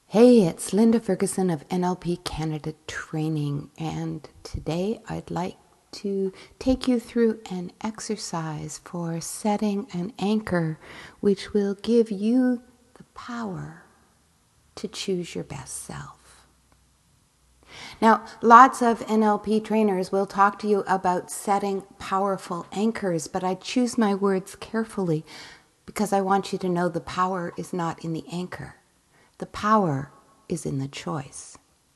Hey, it's Linda Ferguson of NLP Canada Training, and today I'd like to take you through an exercise for setting an anchor which will give you the power to choose your best self. Now, lots of NLP trainers will talk to you about setting powerful anchors, but I choose my words carefully because I want you to know the power is not in the anchor. The power is in the choice.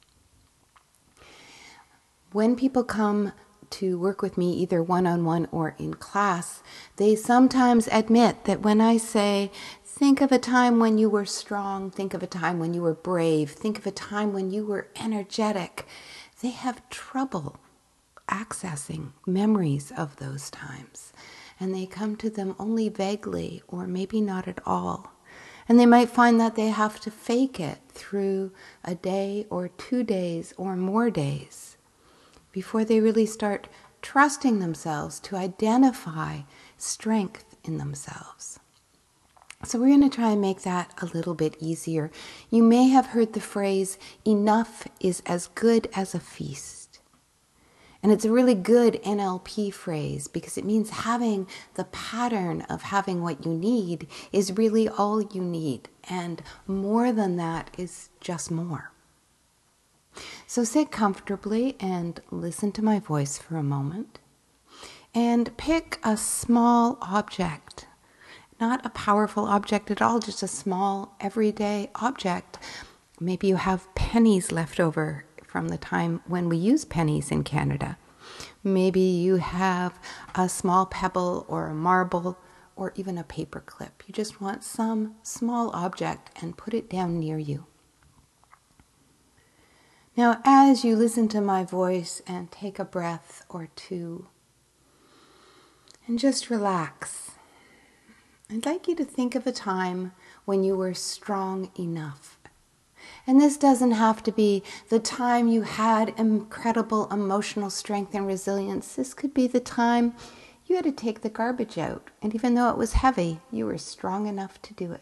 When people come to work with me, either one-on-one or in class, they sometimes admit that when I say, think of a time when you were strong, think of a time when you were brave, think of a time when you were energetic, they have trouble accessing memories of those times. And they come to them only vaguely or maybe not at all. And they might find that they have to fake it through a day or 2 days or more days before they really start trusting themselves to identify strength in themselves. So we're going to try and make that a little bit easier. You may have heard the phrase, enough is as good as a feast. And it's a really good NLP phrase because it means having the pattern of having what you need is really all you need. And more than that is just more. So sit comfortably and listen to my voice for a moment. And pick a small object, not a powerful object at all, just a small everyday object. Maybe you have pennies left over from the time when we use pennies in Canada. Maybe you have a small pebble or a marble or even a paper clip. You just want some small object and put it down near you. Now, as you listen to my voice and take a breath or two and just relax, I'd like you to think of a time when you were strong enough. And this doesn't have to be the time you had incredible emotional strength and resilience. This could be the time you had to take the garbage out. And even though it was heavy, you were strong enough to do it.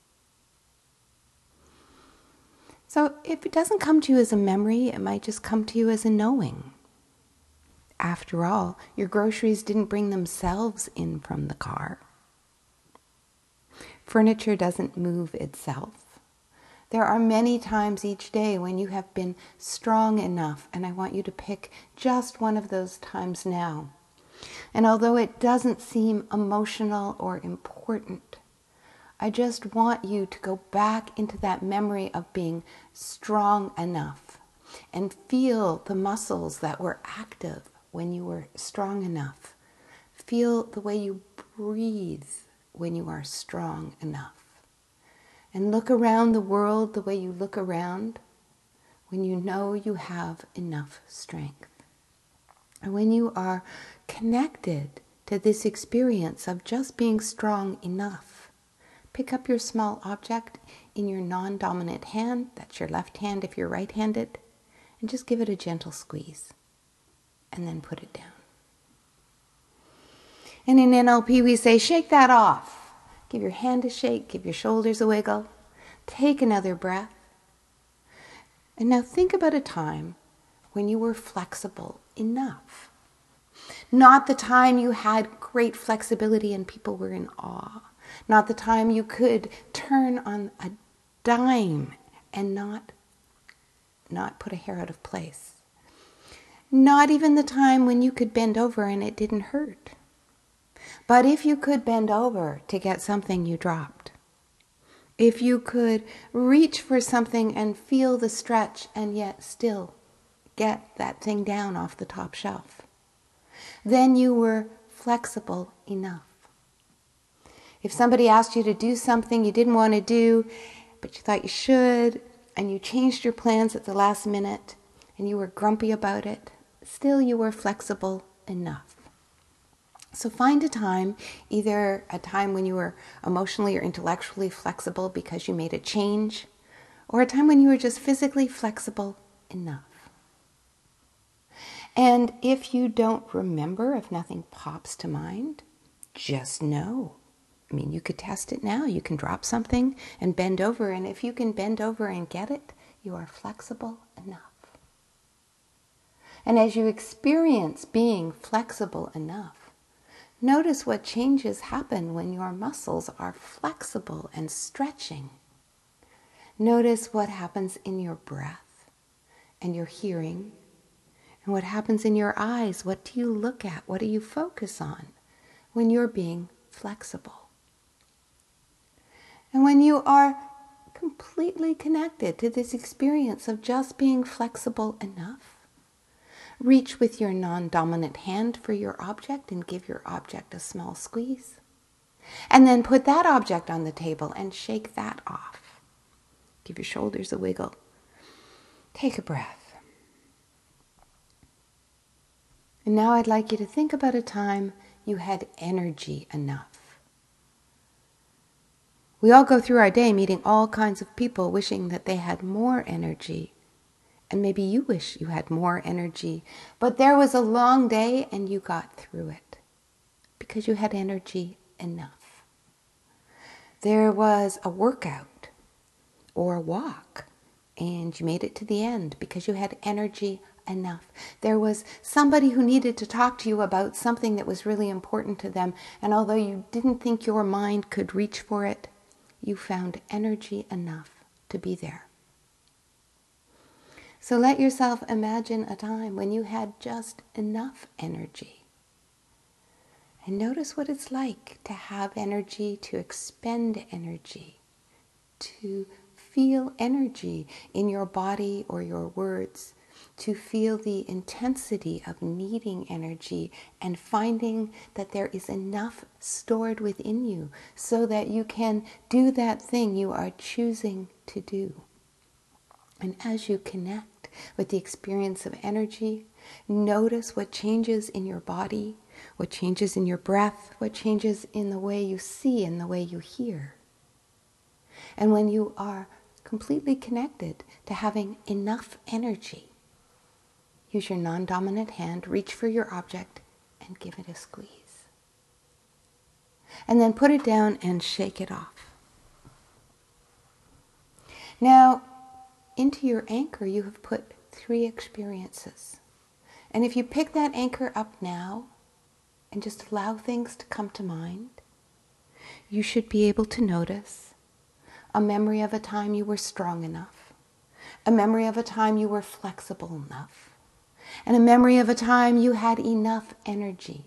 So if it doesn't come to you as a memory, it might just come to you as a knowing. After all, your groceries didn't bring themselves in from the car. Furniture doesn't move itself. There are many times each day when you have been strong enough, and I want you to pick just one of those times now. And although it doesn't seem emotional or important, I just want you to go back into that memory of being strong enough and feel the muscles that were active when you were strong enough. Feel the way you breathe when you are strong enough. And look around the world the way you look around when you know you have enough strength. And when you are connected to this experience of just being strong enough, pick up your small object in your non-dominant hand, that's your left hand if you're right-handed, and just give it a gentle squeeze. And then put it down. And in NLP we say, shake that off. Give your hand a shake, give your shoulders a wiggle. Take another breath. And now think about a time when you were flexible enough. Not the time you had great flexibility and people were in awe. Not the time you could turn on a dime and not put a hair out of place. Not even the time when you could bend over and it didn't hurt. But if you could bend over to get something you dropped, if you could reach for something and feel the stretch and yet still get that thing down off the top shelf, then you were flexible enough. If somebody asked you to do something you didn't want to do, but you thought you should, and you changed your plans at the last minute, and you were grumpy about it, still you were flexible enough. So find a time, either a time when you were emotionally or intellectually flexible because you made a change, or a time when you were just physically flexible enough. And if you don't remember, if nothing pops to mind, just know I mean, you could test it now. You can drop something and bend over, and if you can bend over and get it, you are flexible enough. And as you experience being flexible enough, notice what changes happen when your muscles are flexible and stretching. Notice what happens in your breath and your hearing, and what happens in your eyes. What do you look at? What do you focus on when you're being flexible? And when you are completely connected to this experience of just being flexible enough, reach with your non-dominant hand for your object and give your object a small squeeze. And then put that object on the table and shake that off. Give your shoulders a wiggle. Take a breath. And now I'd like you to think about a time you had energy enough. We all go through our day meeting all kinds of people wishing that they had more energy. And maybe you wish you had more energy, but there was a long day and you got through it because you had energy enough. There was a workout or a walk and you made it to the end because you had energy enough. There was somebody who needed to talk to you about something that was really important to them, and although you didn't think your mind could reach for it, you found energy enough to be there. So let yourself imagine a time when you had just enough energy. And notice what it's like to have energy, to expend energy, to feel energy in your body or your words, to feel the intensity of needing energy and finding that there is enough stored within you so that you can do that thing you are choosing to do. And as you connect with the experience of energy, notice what changes in your body, what changes in your breath, what changes in the way you see and the way you hear. And when you are completely connected to having enough energy, use your non-dominant hand, reach for your object, and give it a squeeze. And then put it down and shake it off. Now, into your anchor, you have put 3 experiences. And if you pick that anchor up now and just allow things to come to mind, you should be able to notice a memory of a time you were strong enough, a memory of a time you were flexible enough, and a memory of a time you had enough energy.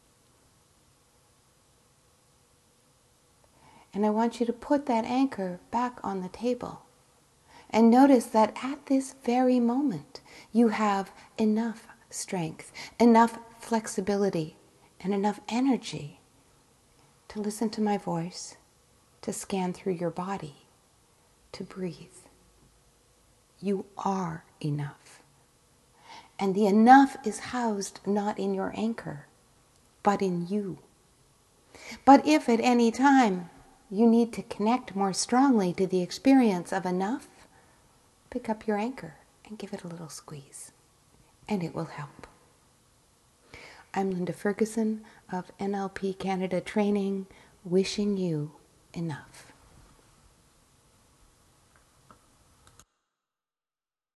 And I want you to put that anchor back on the table. And notice that at this very moment, you have enough strength, enough flexibility, and enough energy to listen to my voice, to scan through your body, to breathe. You are enough. And the enough is housed not in your anchor, but in you. But if at any time you need to connect more strongly to the experience of enough, pick up your anchor and give it a little squeeze, and it will help. I'm Linda Ferguson of NLP Canada Training, wishing you enough.